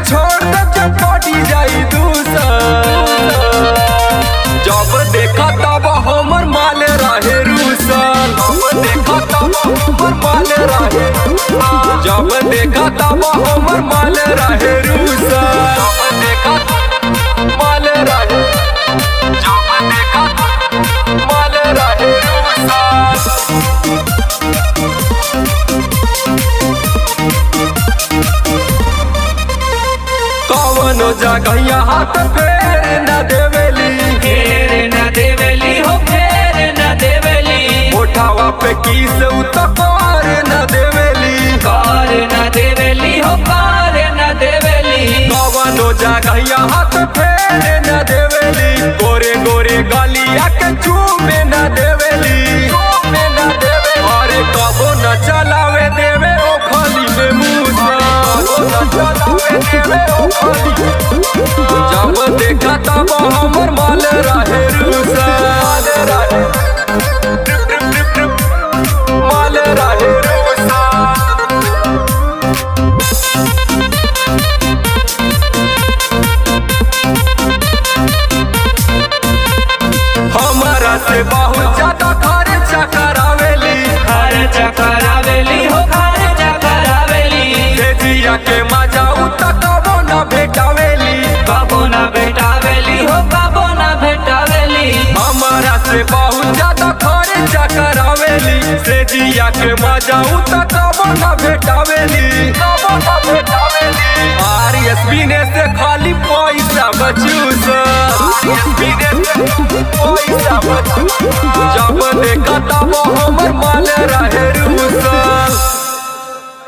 छोड़ दे जब पटी जाई दूसर। जब देखा तब हमर माल रहे रूसल, जब देखा तब हमर माल रहे रूसल, माल रहे, जब देखा माल रहे रूसल। कौनो जगह हाथ फेर न देवेली, फेर न देवेली हो, फेर न देवेली। उठावा पे किस उतार न देवेली, कार न देवेली हो, कार न देवेली। कौनो जगह हाथ फेर न देवेली, गोरे गोरे गलिया के चूमे न देवेली, चूमे न देवे। अरे कबो न चलावे देवे ओ खाली में मूसा, न चलावे देवे ओ खाली। जब देखा तब हमर माल रहे रूसा, माल रहे रूसा। हमारा से बहुत ज्यादा खर्चा करावेली, खर्चा करावेली हो, खर्चा करावेली। जिया के मजा उता कबो न भेटावेली, कबो न भेटावेली हो, कबो न भेटावेली। हमारा से बहुत ज्यादा खर्चा करावेली, से जिया के मजा उता कबो न भेटावेली, कबो न भेटावेली। आरएसबी ने से खाली पैसा बचूस, पैसा बचूस। जब देखा तब हमर माल रहे।